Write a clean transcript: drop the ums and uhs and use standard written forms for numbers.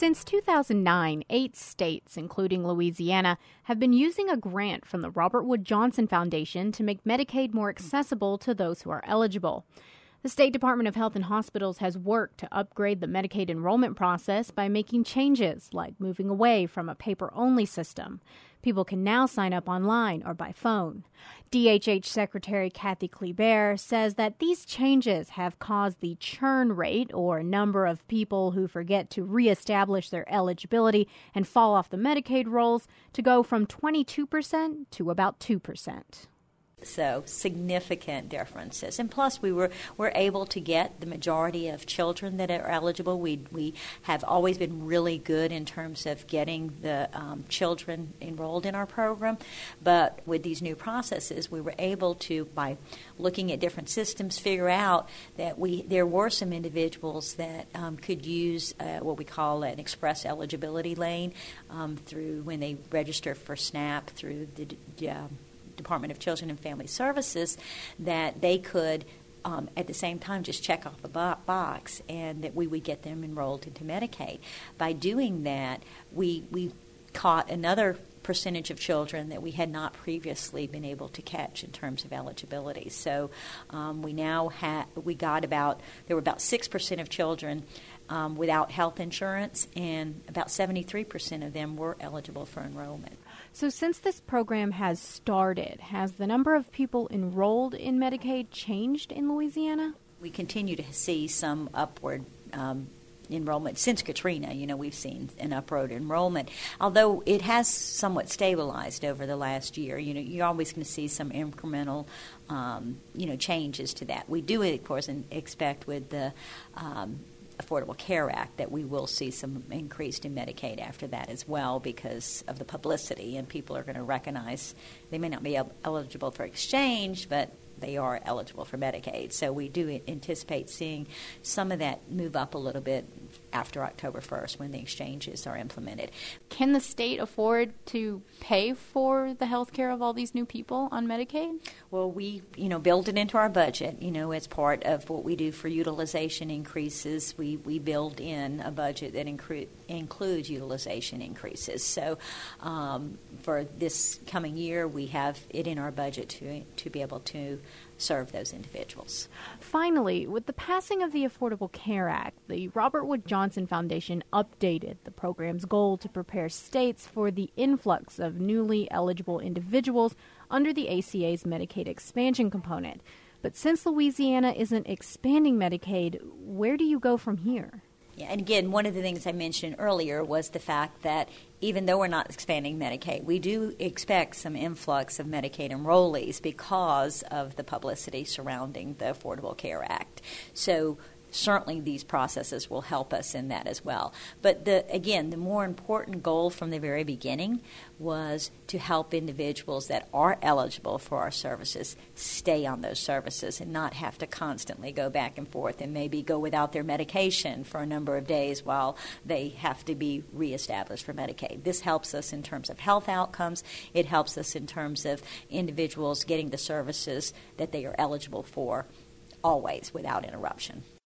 Since 2009, 8 states, including Louisiana, have been using a grant from the Robert Wood Johnson Foundation to make Medicaid more accessible to those who are eligible. The State Department of Health and Hospitals has worked to upgrade the Medicaid enrollment process by making changes like moving away from a paper-only system. People can now sign up online or by phone. DHH Secretary Kathy Kleber says that these changes have caused the churn rate, or number of people who forget to reestablish their eligibility and fall off the Medicaid rolls, to go from 22% to about 2%. So significant differences. And plus we're able to get the majority of children that are eligible. We have always been really good in terms of getting the children enrolled in our program. But with these new processes, we were able to, by looking at different systems, figure out that there were some individuals that could use what we call an express eligibility lane through when they register for SNAP through the Department of Children and Family Services, that they could at the same time just check off a box, and that we would get them enrolled into Medicaid. By doing that, we caught another percentage of children that we had not previously been able to catch in terms of eligibility. So we now there were about 6% of children without health insurance, and about 73% of them were eligible for enrollment. So since this program has started, has the number of people enrolled in Medicaid changed in Louisiana? We continue to see some upward enrollment. Since Katrina, we've seen an upward enrollment, although it has somewhat stabilized over the last year. You're always going to see some incremental changes to that. We do, of course, expect with the Affordable Care Act that we will see some increase in Medicaid after that as well, because of the publicity, and people are going to recognize they may not be eligible for exchange, but they are eligible for Medicaid. So we do anticipate seeing some of that move up a little bit after October 1st when the exchanges are implemented. Can the state afford to pay for the health care of all these new people on Medicaid? Well, we, build it into our budget. As part of what we do for utilization increases, we build in a budget that includes utilization increases. So for this coming year, we have it in our budget to be able to serve those individuals. Finally, with the passing of the Affordable Care Act, the Robert Wood Johnson Foundation updated the program's goal to prepare states for the influx of newly eligible individuals under the ACA's Medicaid expansion component. But since Louisiana isn't expanding Medicaid, where do you go from here? Yeah, and again, one of the things I mentioned earlier was the fact that even though we're not expanding Medicaid, we do expect some influx of Medicaid enrollees because of the publicity surrounding the Affordable Care Act. So certainly these processes will help us in that as well. But the more important goal from the very beginning was to help individuals that are eligible for our services stay on those services and not have to constantly go back and forth and maybe go without their medication for a number of days while they have to be reestablished for Medicaid. This helps us in terms of health outcomes. It helps us in terms of individuals getting the services that they are eligible for always without interruption.